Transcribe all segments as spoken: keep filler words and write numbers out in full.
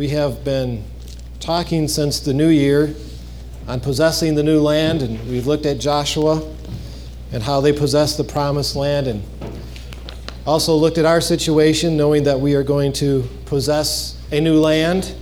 We have been talking since the new year on possessing the new land, and we've looked at Joshua and how they possessed the promised land, and also looked at our situation, knowing that we are going to possess a new land.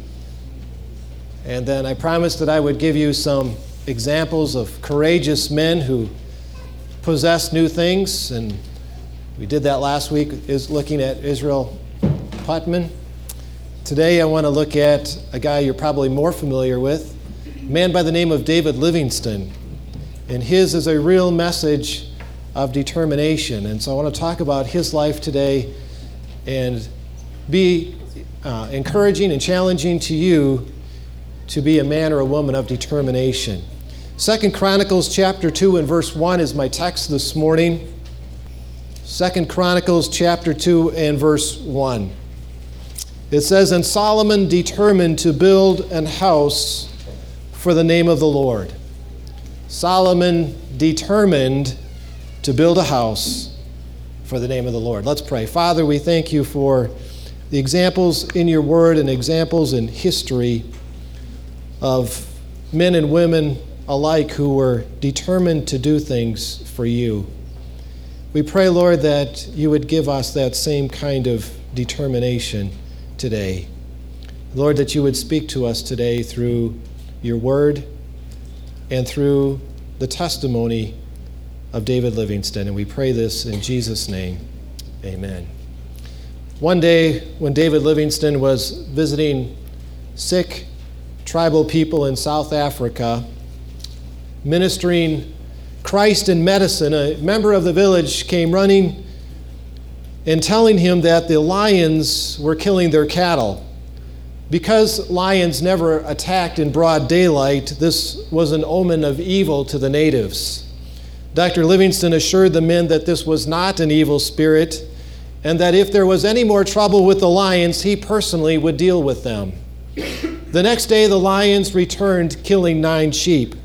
And then I promised that I would give you some examples of courageous men who possess new things, and we did that last week, is looking at Israel Putman. Today I want to look at a guy you're probably more familiar with, a man by the name of David Livingstone, and his is a real message of determination. And so I want to talk about his life today and be uh, encouraging and challenging to you to be a man or a woman of determination. Second Chronicles chapter two and verse one is my text this morning. Second Chronicles chapter two and verse one. It says, "And Solomon determined to build an house for the name of the Lord." Solomon determined to build a house for the name of the Lord. Let's pray. Father, we thank you for the examples in your word and examples in history of men and women alike who were determined to do things for you. We pray, Lord, that you would give us that same kind of determination today. Lord, that you would speak to us today through your word and through the testimony of David Livingstone. And we pray this in Jesus' name. Amen. One day when David Livingstone was visiting sick tribal people in South Africa, ministering Christ in medicine, a member of the village came running and telling him that the lions were killing their cattle. Because lions never attacked in broad daylight, this was an omen of evil to the natives. Doctor Livingstone assured the men that this was not an evil spirit, and that if there was any more trouble with the lions, he personally would deal with them. The next day, the lions returned, killing nine sheep.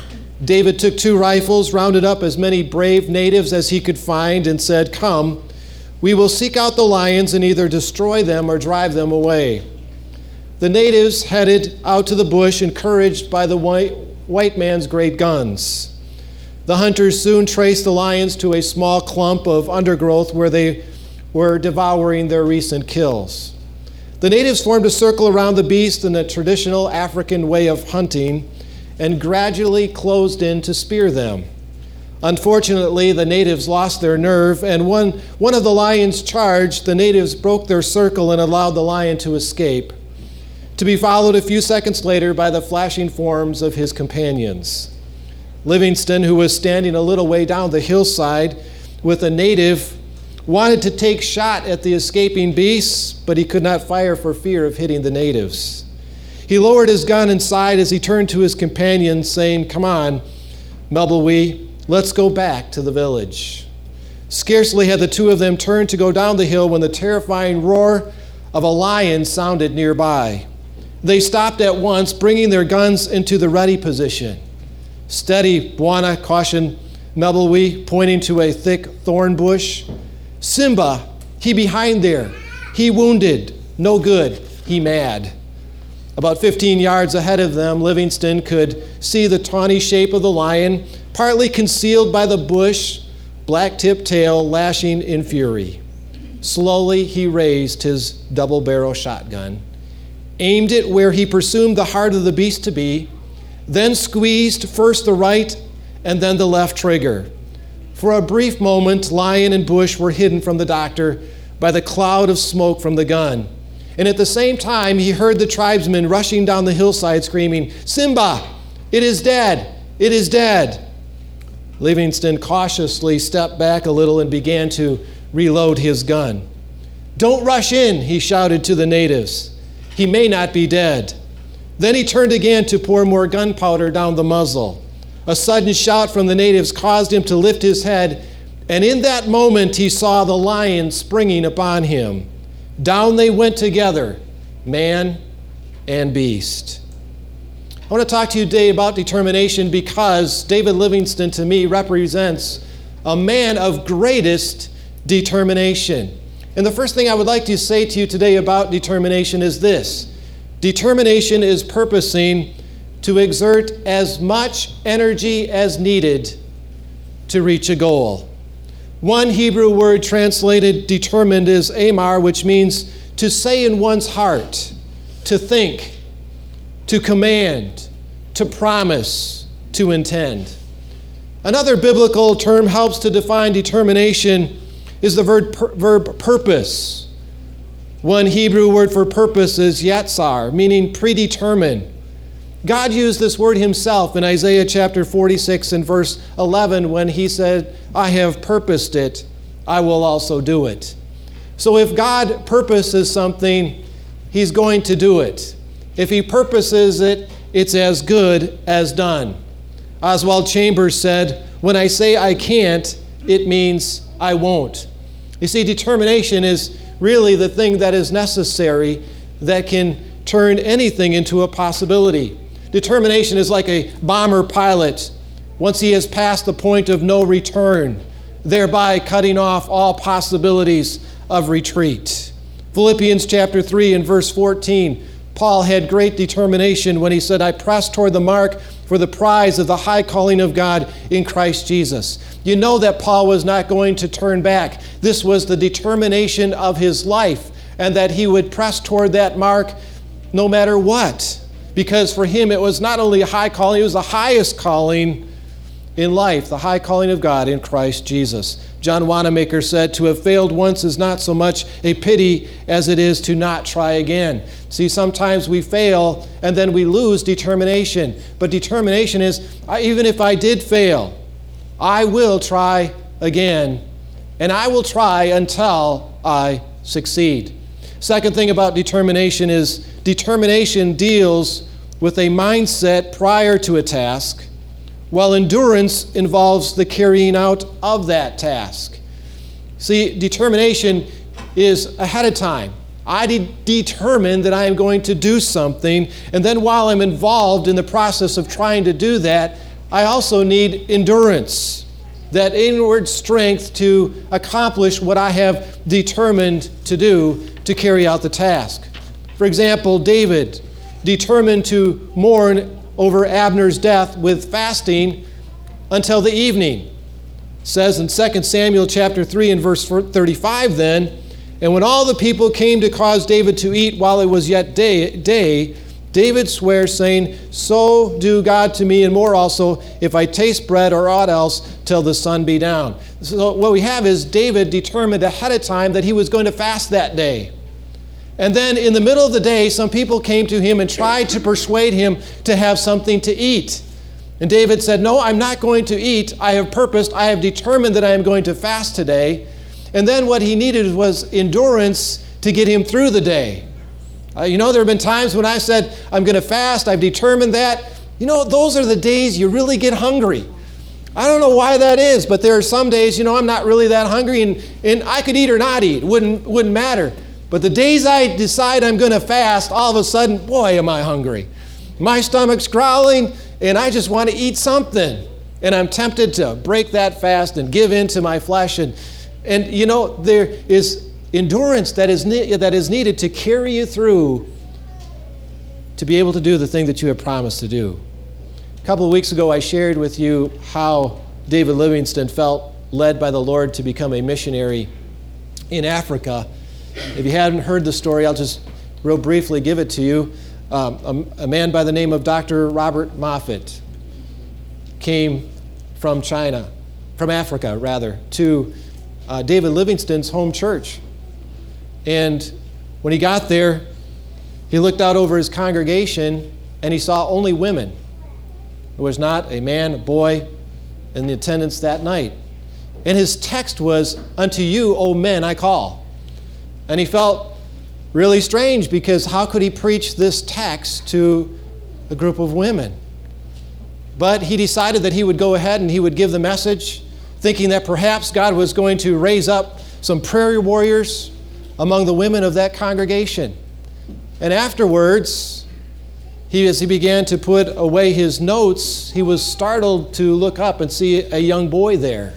David took two rifles, rounded up as many brave natives as he could find, and said, "Come, we will seek out the lions and either destroy them or drive them away." The natives headed out to the bush, encouraged by the white, white man's great guns. The hunters soon traced the lions to a small clump of undergrowth where they were devouring their recent kills. The natives formed a circle around the beast in a traditional African way of hunting and gradually closed in to spear them. Unfortunately, the natives lost their nerve, and when one of the lions charged, the natives broke their circle and allowed the lion to escape, to be followed a few seconds later by the flashing forms of his companions. Livingstone, who was standing a little way down the hillside with a native, wanted to take shot at the escaping beasts, but he could not fire for fear of hitting the natives. He lowered his gun and sighed as he turned to his companions, saying, "Come on, Melbelwee, let's go back to the village." Scarcely had the two of them turned to go down the hill when the terrifying roar of a lion sounded nearby. They stopped at once, bringing their guns into the ready position. "Steady, Bwana," cautioned Melbelwee, pointing to a thick thorn bush. "Simba, he behind there. He wounded. No good. He mad." About fifteen yards ahead of them, Livingstone could see the tawny shape of the lion, partly concealed by the bush, black-tipped tail lashing in fury. Slowly, he raised his double-barrel shotgun, aimed it where he presumed the heart of the beast to be, then squeezed first the right and then the left trigger. For a brief moment, lion and bush were hidden from the doctor by the cloud of smoke from the gun. And at the same time, he heard the tribesmen rushing down the hillside screaming, "Simba, it is dead, it is dead." Livingstone cautiously stepped back a little and began to reload his gun. "Don't rush in," he shouted to the natives. "He may not be dead." Then he turned again to pour more gunpowder down the muzzle. A sudden shout from the natives caused him to lift his head, and in that moment he saw the lion springing upon him. Down they went together, man and beast. I want to talk to you today about determination because David Livingstone to me represents a man of greatest determination. And the first thing I would like to say to you today about determination is this: Determination is purposing to exert as much energy as needed to reach a goal. One Hebrew word translated determined is amar, which means to say in one's heart, to think, to command, to promise, to intend. Another biblical term helps to define determination is the verb, per, verb purpose. One Hebrew word for purpose is yatsar, meaning predetermined. God used this word himself in Isaiah chapter forty-six and verse eleven when he said, I have purposed it, I will also do it. So if God purposes something, he's going to do it. If he purposes it, it's as good as done. Oswald Chambers said, when I say I can't, it means I won't. You see, determination is really the thing that is necessary that can turn anything into a possibility. Determination is like a bomber pilot once he has passed the point of no return, thereby cutting off all possibilities of retreat. Philippians chapter three and verse fourteen, Paul had great determination when he said, I press toward the mark for the prize of the high calling of God in Christ Jesus. You know that Paul was not going to turn back. This was the determination of his life, and that he would press toward that mark no matter what. Because for him it was not only a high calling, it was the highest calling in life, the high calling of God in Christ Jesus. John Wanamaker said, to have failed once is not so much a pity as it is to not try again. See, sometimes we fail and then we lose determination. But determination is, even if I did fail, I will try again. And I will try until I succeed. Second thing about determination is determination deals with a mindset prior to a task, while endurance involves the carrying out of that task. See, determination is ahead of time. I de- determine that I am going to do something, and then while I'm involved in the process of trying to do that, I also need endurance, that inward strength to accomplish what I have determined to do to carry out the task. For example, David determined to mourn over Abner's death with fasting until the evening. It says in Second Samuel chapter three and verse thirty-five then, and when all the people came to cause David to eat while it was yet day, day, David swears, saying, so do God to me and more also, if I taste bread or aught else till the sun be down. So what we have is David determined ahead of time that he was going to fast that day. And then in the middle of the day, some people came to him and tried to persuade him to have something to eat. And David said, no, I'm not going to eat. I have purposed, I have determined that I am going to fast today. And then what he needed was endurance to get him through the day. Uh, you know, there have been times when I said, I'm going to fast, I've determined that. You know, those are the days you really get hungry. I don't know why that is, but there are some days, you know, I'm not really that hungry, and, and I could eat or not eat. Wouldn't, wouldn't matter. But the days I decide I'm going to fast, all of a sudden, boy, am I hungry. My stomach's growling, and I just want to eat something. And I'm tempted to break that fast and give in to my flesh. And, and you know, there is endurance that is, ne- that is needed to carry you through to be able to do the thing that you have promised to do. A couple of weeks ago, I shared with you how David Livingstone felt led by the Lord to become a missionary in Africa. If you haven't heard the story, I'll just real briefly give it to you. Um, a, a man by the name of Doctor Robert Moffat came from China, from Africa rather, to uh, David Livingstone's home church. And when he got there, he looked out over his congregation and he saw only women. There was not a man, a boy in the attendance that night. And his text was, unto you, O men, I call. And he felt really strange because how could he preach this text to a group of women? But he decided that he would go ahead and he would give the message, thinking that perhaps God was going to raise up some prayer warriors among the women of that congregation. And afterwards, he, as he began to put away his notes, he was startled to look up and see a young boy there.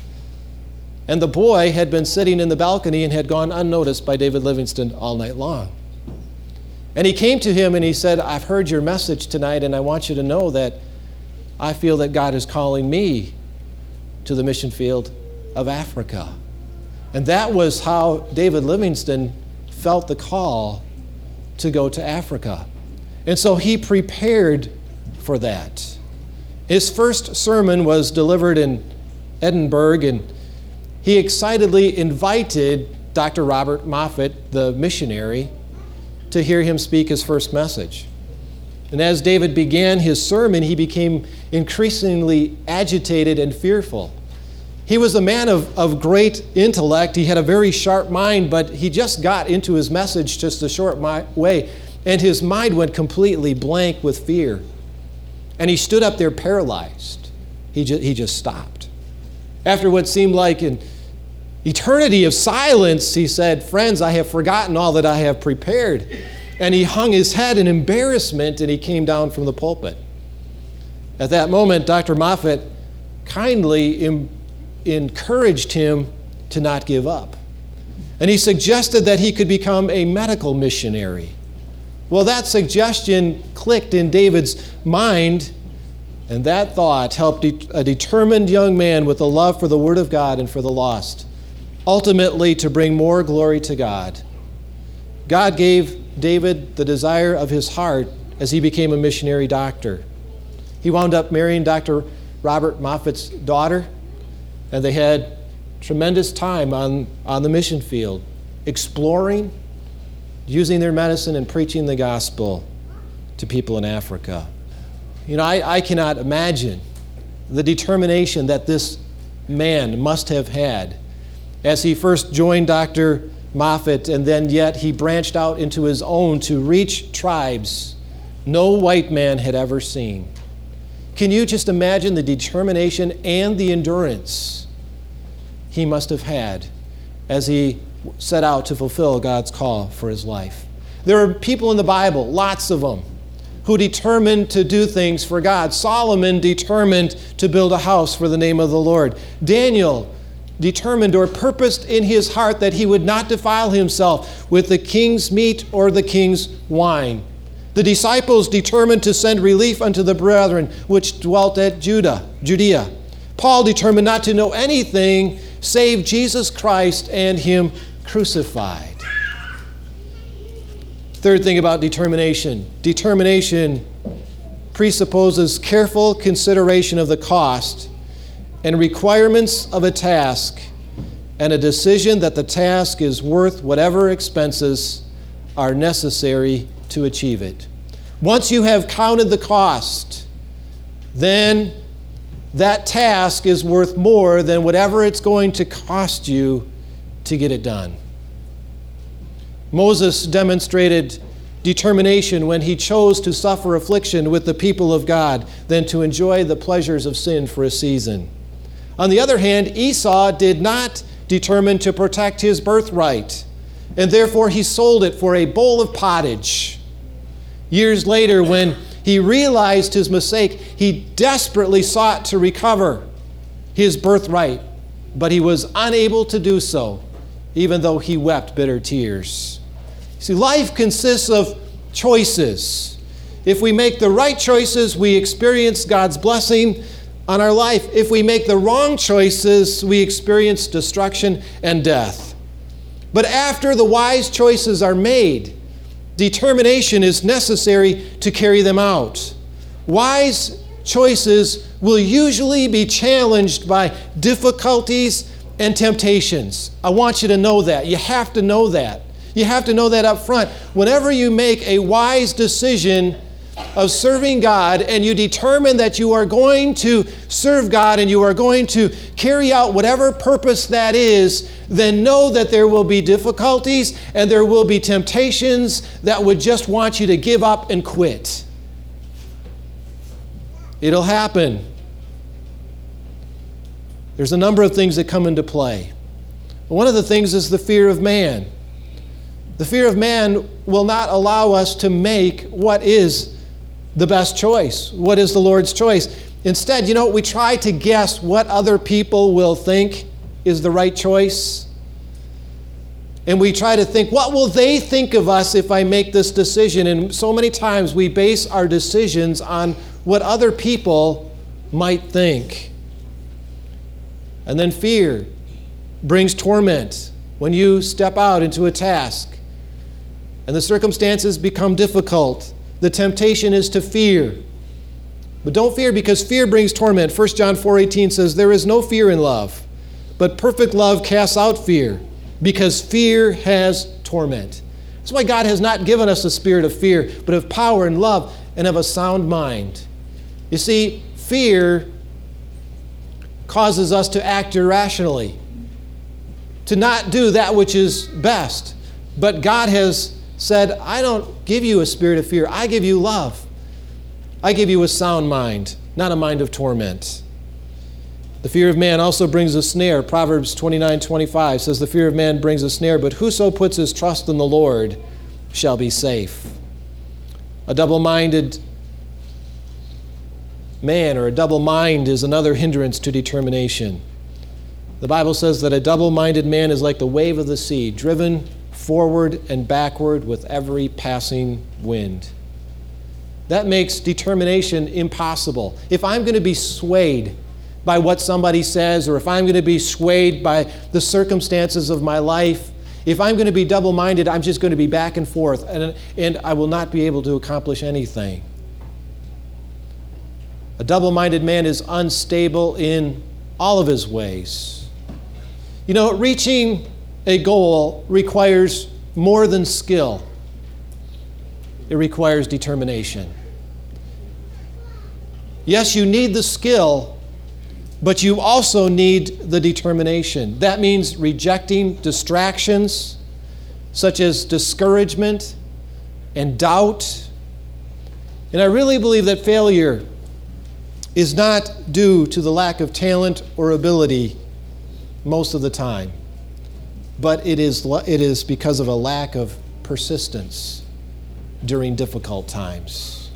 And the boy had been sitting in the balcony and had gone unnoticed by David Livingstone all night long. And he came to him and he said, I've heard your message tonight, and I want you to know that I feel that God is calling me to the mission field of Africa. And that was how David Livingstone felt the call to go to Africa. And so he prepared for that. His first sermon was delivered in Edinburgh, and he excitedly invited Doctor Robert Moffat, the missionary, to hear him speak his first message. And as David began his sermon, he became increasingly agitated and fearful. He was a man of, of great intellect. He had a very sharp mind, but he just got into his message just a short mi- way, and his mind went completely blank with fear. And he stood up there paralyzed. He, ju- he just stopped. After what seemed like an eternity of silence, he said, friends, I have forgotten all that I have prepared. And he hung his head in embarrassment, and he came down from the pulpit. At that moment, Doctor Moffat kindly im- encouraged him to not give up. And he suggested that he could become a medical missionary. Well, that suggestion clicked in David's mind, and that thought helped a determined young man with a love for the Word of God and for the lost, ultimately to bring more glory to God. God gave David the desire of his heart as he became a missionary doctor. He wound up marrying Doctor Robert Moffat's daughter, and they had tremendous time on, on the mission field, exploring, using their medicine, and preaching the gospel to people in Africa. You know, I, I cannot imagine the determination that this man must have had as he first joined Doctor Moffat, and then yet he branched out into his own to reach tribes no white man had ever seen. Can you just imagine the determination and the endurance he must have had as he set out to fulfill God's call for his life? There are people in the Bible, lots of them, who determined to do things for God. Solomon determined to build a house for the name of the Lord. Daniel determined or purposed in his heart that he would not defile himself with the king's meat or the king's wine. The disciples determined to send relief unto the brethren which dwelt at Judah, Judea. Paul determined not to know anything save Jesus Christ and him crucified. Third thing about determination. Determination presupposes careful consideration of the cost and requirements of a task, and a decision that the task is worth whatever expenses are necessary to achieve it. Once you have counted the cost, then that task is worth more than whatever it's going to cost you to get it done. Moses demonstrated determination when he chose to suffer affliction with the people of God than to enjoy the pleasures of sin for a season. On the other hand, Esau did not determine to protect his birthright, and therefore he sold it for a bowl of pottage. Years later, when he realized his mistake, he desperately sought to recover his birthright, but he was unable to do so, even though he wept bitter tears. See, life consists of choices. If we make the right choices, we experience God's blessing on our life. If we make the wrong choices, we experience destruction and death. But after the wise choices are made, determination is necessary to carry them out. Wise choices will usually be challenged by difficulties and temptations. I want you to know that. You have to know that. You have to know that up front. Whenever you make a wise decision of serving God and you determine that you are going to serve God and you are going to carry out whatever purpose that is, then know that there will be difficulties and there will be temptations that would just want you to give up and quit. It'll happen. There's a number of things that come into play. One of the things is the fear of man. The fear of man will not allow us to make what is the best choice, what is the Lord's choice. Instead, you know, we try to guess what other people will think is the right choice. And we try to think, what will they think of us if I make this decision? And so many times we base our decisions on what other people might think. And then fear brings torment when you step out into a task and the circumstances become difficult. The temptation is to fear. But don't fear, because fear brings torment. First John four eighteen says, there is no fear in love, but perfect love casts out fear, because fear has torment. That's why God has not given us a spirit of fear, but of power and love and of a sound mind. You see, fear causes us to act irrationally, to not do that which is best. But God has said, I don't give you a spirit of fear. I give you love. I give you a sound mind, not a mind of torment. The fear of man also brings a snare. Proverbs twenty-nine twenty-five says, the fear of man brings a snare, but whoso puts his trust in the Lord shall be safe. A double-minded man or a double mind is another hindrance to determination. The Bible says that a double-minded man is like the wave of the sea, driven forward and backward with every passing wind. That makes determination impossible. If I'm going to be swayed by what somebody says, or if I'm going to be swayed by the circumstances of my life, if I'm going to be double-minded, I'm just going to be back and forth, and, and I will not be able to accomplish anything. A double-minded man is unstable in all of his ways. You know, reaching a goal requires more than skill. It requires determination. Yes, you need the skill, but you also need the determination. That means rejecting distractions such as discouragement and doubt. And I really believe that failure is not due to the lack of talent or ability most of the time, but it is, it is because of a lack of persistence during difficult times.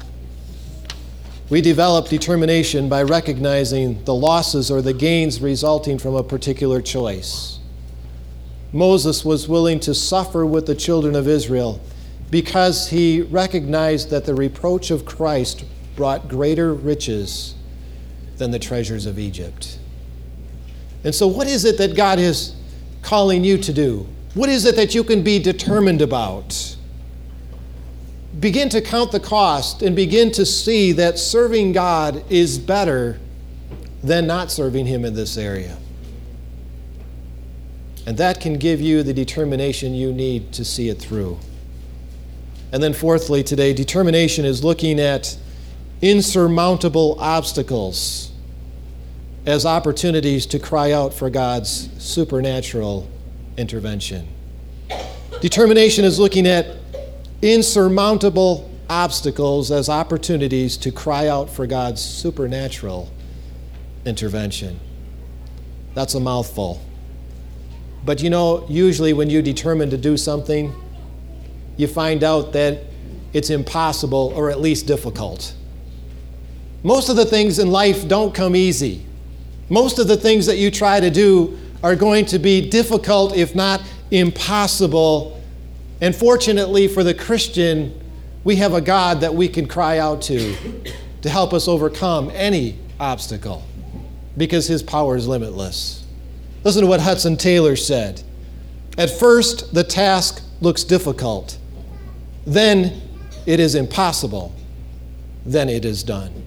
We develop determination by recognizing the losses or the gains resulting from a particular choice. Moses was willing to suffer with the children of Israel because he recognized that the reproach of Christ brought greater riches than the treasures of Egypt. And so what is it that God is calling you to do? What is it that you can be determined about? Begin to count the cost and begin to see that serving God is better than not serving Him in this area. And that can give you the determination you need to see it through. And then fourthly today, determination is looking at insurmountable obstacles as opportunities to cry out for God's supernatural intervention. Determination is looking at insurmountable obstacles as opportunities to cry out for God's supernatural intervention. That's a mouthful. But you know, usually when you determine to do something, you find out that it's impossible or at least difficult. Most of the things in life don't come easy. Most of the things that you try to do are going to be difficult, if not impossible. And fortunately for the Christian, we have a God that we can cry out to to help us overcome any obstacle because His power is limitless. Listen to what Hudson Taylor said. At first, the task looks difficult. Then it is impossible. Then it is done.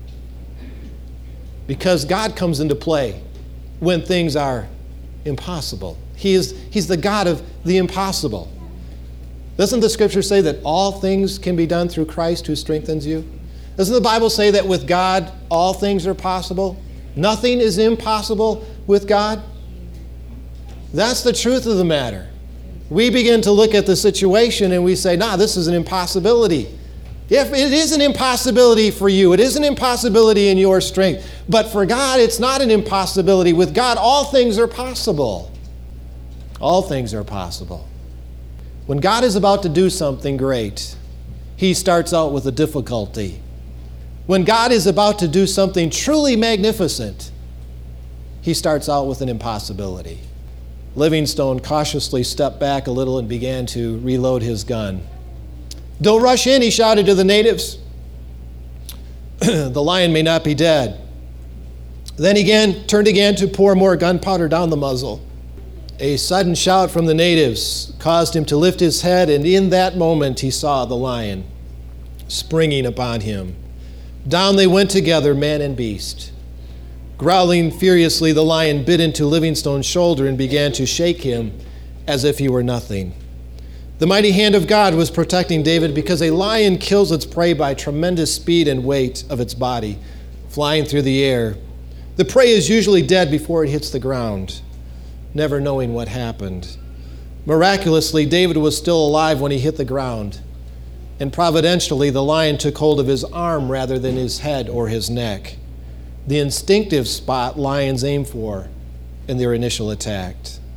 Because God comes into play when things are impossible. He is, He's the God of the impossible. Doesn't the Scripture say that all things can be done through Christ who strengthens you? Doesn't the Bible say that with God all things are possible? Nothing is impossible with God? That's the truth of the matter. We begin to look at the situation and we say, nah, this is an impossibility. If it is an impossibility for you, it is an impossibility in your strength. But for God, it's not an impossibility. With God, all things are possible. All things are possible. When God is about to do something great, He starts out with a difficulty. When God is about to do something truly magnificent, He starts out with an impossibility. Livingstone cautiously stepped back a little and began to reload his gun. "Don't rush in," he shouted to the natives. "The lion may not be dead." Then he again turned again to pour more gunpowder down the muzzle. A sudden shout from the natives caused him to lift his head, and in that moment he saw the lion springing upon him. Down they went together, man and beast. Growling furiously, the lion bit into Livingstone's shoulder and began to shake him as if he were nothing. The mighty hand of God was protecting David, because a lion kills its prey by tremendous speed and weight of its body, flying through the air. The prey is usually dead before it hits the ground, never knowing what happened. Miraculously, David was still alive when he hit the ground, and providentially, the lion took hold of his arm rather than his head or his neck, the instinctive spot lions aim for in their initial attack.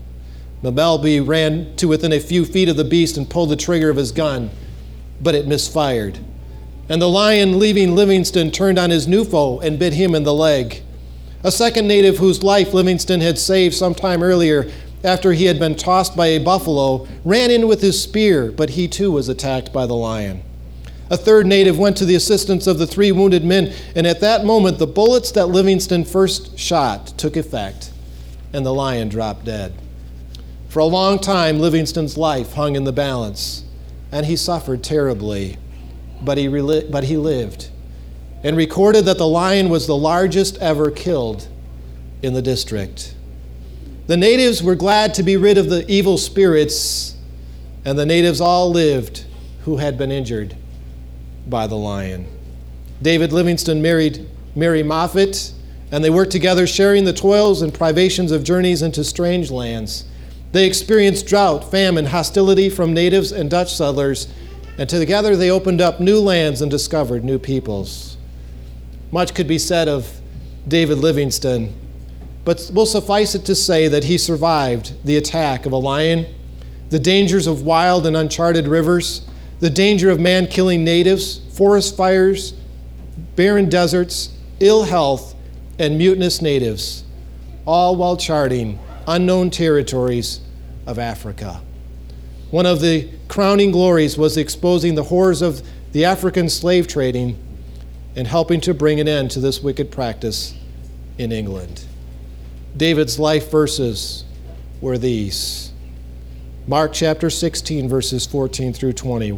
Mabelby ran to within a few feet of the beast and pulled the trigger of his gun, but it misfired. And the lion, leaving Livingstone, turned on his new foe and bit him in the leg. A second native whose life Livingstone had saved some time earlier after he had been tossed by a buffalo ran in with his spear, but he too was attacked by the lion. A third native went to the assistance of the three wounded men, and at that moment the bullets that Livingstone first shot took effect, and the lion dropped dead. For a long time, Livingstone's life hung in the balance, and he suffered terribly, but he, reli- but he lived, and recorded that the lion was the largest ever killed in the district. The natives were glad to be rid of the evil spirits, and the natives all lived who had been injured by the lion. David Livingstone married Mary Moffett, and they worked together, sharing the toils and privations of journeys into strange lands. They experienced drought, famine, hostility from natives and Dutch settlers, and together they opened up new lands and discovered new peoples. Much could be said of David Livingstone, but we'll suffice it to say that he survived the attack of a lion, the dangers of wild and uncharted rivers, the danger of man-killing natives, forest fires, barren deserts, ill health, and mutinous natives, all while charting unknown territories of Africa. One of the crowning glories was exposing the horrors of the African slave trading and helping to bring an end to this wicked practice in England. David's life verses were these. Mark chapter sixteen, verses fourteen through twenty.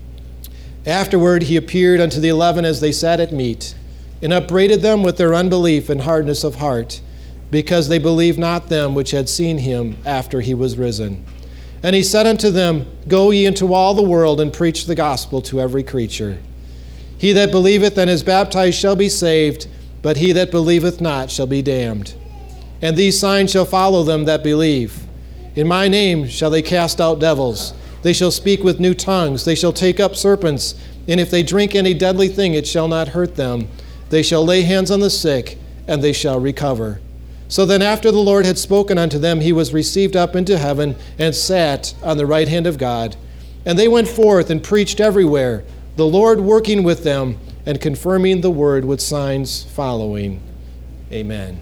Afterward he appeared unto the eleven as they sat at meat, and upbraided them with their unbelief and hardness of heart, because they believed not them which had seen him after he was risen. And he said unto them, Go ye into all the world, and preach the gospel to every creature. He that believeth and is baptized shall be saved, but he that believeth not shall be damned. And these signs shall follow them that believe. In my name shall they cast out devils. They shall speak with new tongues. They shall take up serpents. And if they drink any deadly thing, it shall not hurt them. They shall lay hands on the sick, and they shall recover. So then after the Lord had spoken unto them, he was received up into heaven and sat on the right hand of God. And they went forth and preached everywhere, the Lord working with them and confirming the word with signs following. Amen.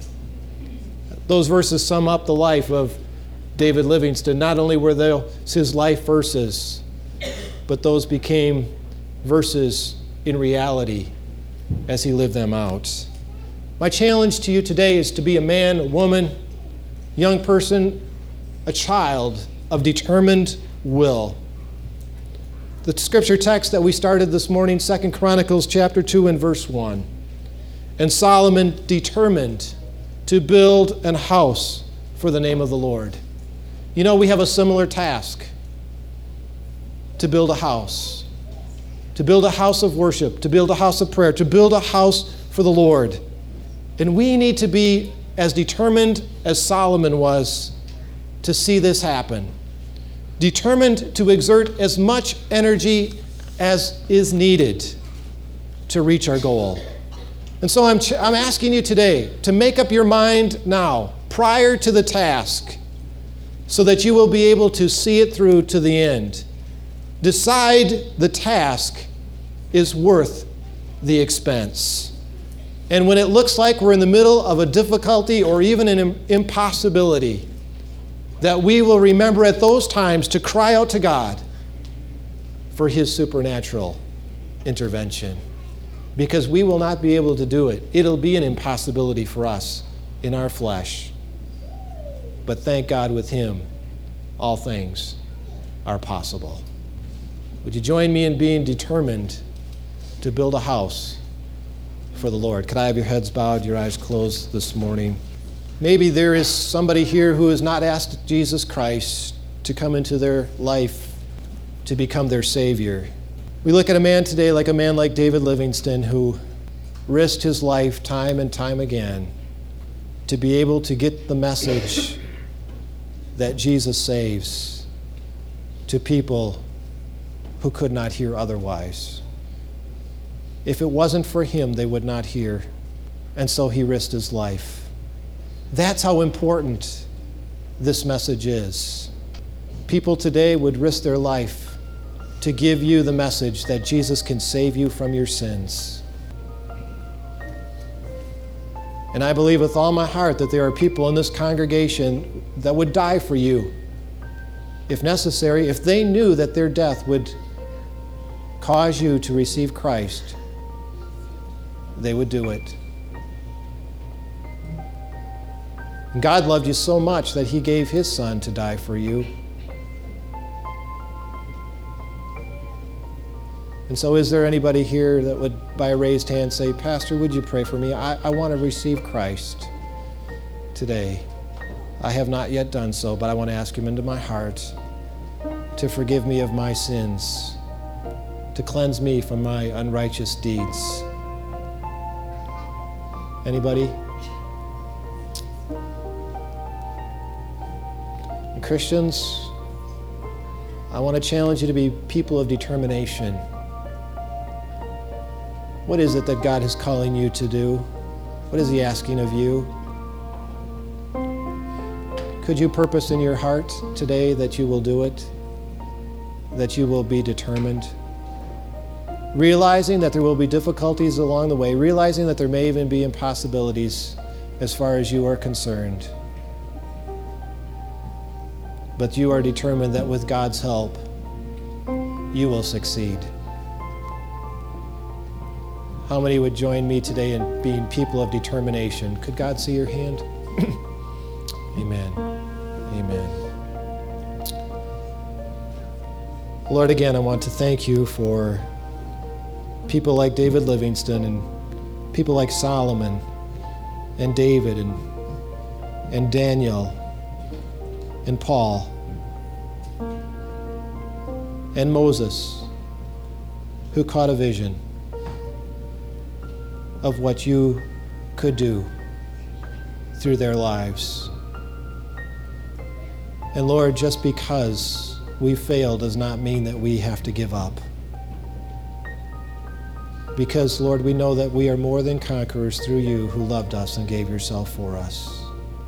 Those verses sum up the life of David Livingstone. Not only were those his life verses, but those became verses in reality as he lived them out. My challenge to you today is to be a man, a woman, young person, a child of determined will. The scripture text that we started this morning, Second Chronicles chapter two and verse one. And Solomon determined to build an house for the name of the Lord. You know, we have a similar task, to build a house, to build a house of worship, to build a house of prayer, to build a house for the Lord. And we need to be as determined as Solomon was to see this happen. Determined to exert as much energy as is needed to reach our goal. And so I'm, ch- I'm asking you today to make up your mind now, prior to the task, so that you will be able to see it through to the end. Decide the task is worth the expense. And when it looks like we're in the middle of a difficulty or even an impossibility, that we will remember at those times to cry out to God for his supernatural intervention, because we will not be able to do it. It'll be an impossibility for us in our flesh. But thank God, with him, all things are possible. Would you join me in being determined to build a house for the Lord? Could I have your heads bowed, your eyes closed this morning? Maybe there is somebody here who has not asked Jesus Christ to come into their life, to become their Savior. We look at a man today like a man like David Livingstone, who risked his life time and time again to be able to get the message that Jesus saves to people who could not hear otherwise. If it wasn't for him, they would not hear, and so he risked his life. That's how important this message is. People today would risk their life to give you the message that Jesus can save you from your sins. And I believe with all my heart that there are people in this congregation that would die for you, if necessary, if they knew that their death would cause you to receive Christ, they would do it. God loved you so much that he gave his son to die for you. And so is there anybody here that would, by a raised hand, say, Pastor, would you pray for me? I, I want to receive Christ today. I have not yet done so, but I want to ask him into my heart to forgive me of my sins, to cleanse me from my unrighteous deeds. Anybody? And Christians, I want to challenge you to be people of determination. What is it that God is calling you to do? What is he asking of you? Could you purpose in your heart today that you will do it? That you will be determined? Realizing that there will be difficulties along the way, realizing that there may even be impossibilities as far as you are concerned. But you are determined that with God's help, you will succeed. How many would join me today in being people of determination? Could God see your hand? Amen. Amen. Lord, again, I want to thank you for people like David Livingstone and people like Solomon and David and, and Daniel and Paul and Moses, who caught a vision of what you could do through their lives. And Lord, just because we fail does not mean that we have to give up. Because, Lord, we know that we are more than conquerors through you who loved us and gave yourself for us.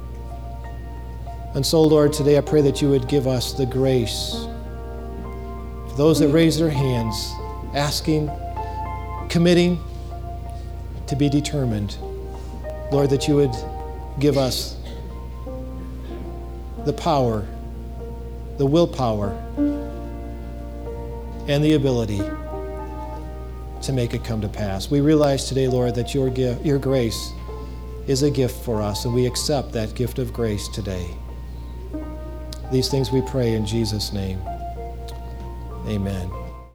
And so, Lord, today I pray that you would give us the grace for those that raise their hands, asking, committing, to be determined. Lord, that you would give us the power, the willpower, and the ability to make it come to pass. We realize today, Lord, that your gift, your grace is a gift for us, and we accept that gift of grace today. These things we pray in Jesus' name. Amen.